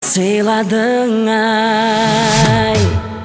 сыйладың ай.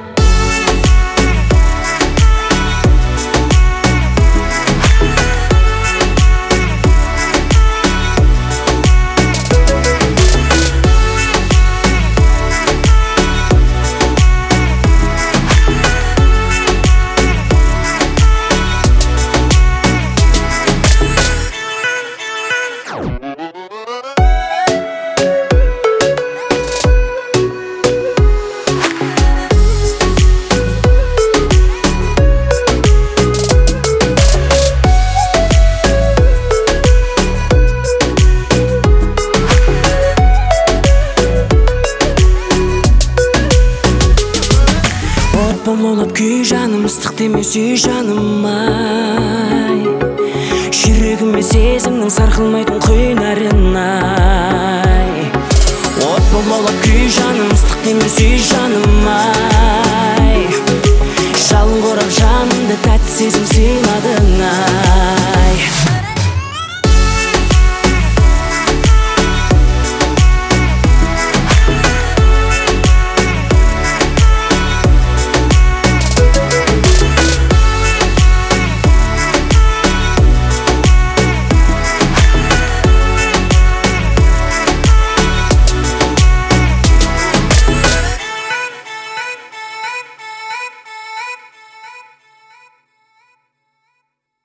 Болып күй жаным, ыстық демес үй жаным ай. Жүрегіме сезімнің сарқылмайтын құйнарын ай. От болып күй жаным, ыстық демес үй жаным ай. Жалын қорап жанымды тәтті сезім сыйладың ай.